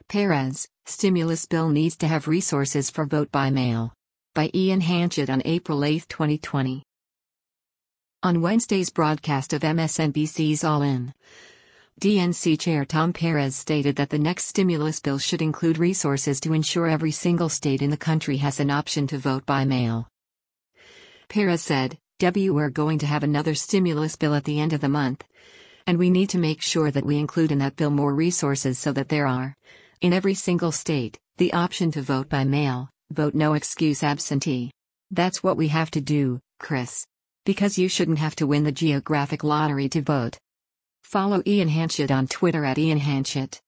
Perez, stimulus bill needs to have resources for vote by mail. By Ian Hanchett on April 8, 2020. On Wednesday's broadcast of MSNBC's All In, DNC Chair Tom Perez stated that the next stimulus bill should include resources to ensure every single state in the country has an option to vote by mail. Perez said, "We're going to have another stimulus bill at the end of the month, and we need to make sure that we include in that bill more resources so that there are, in every single state, the option to vote by mail, vote no excuse absentee. That's what we have to do, Chris. Because you shouldn't have to win the geographic lottery to vote." Follow Ian Hanchett on Twitter @IanHanchett.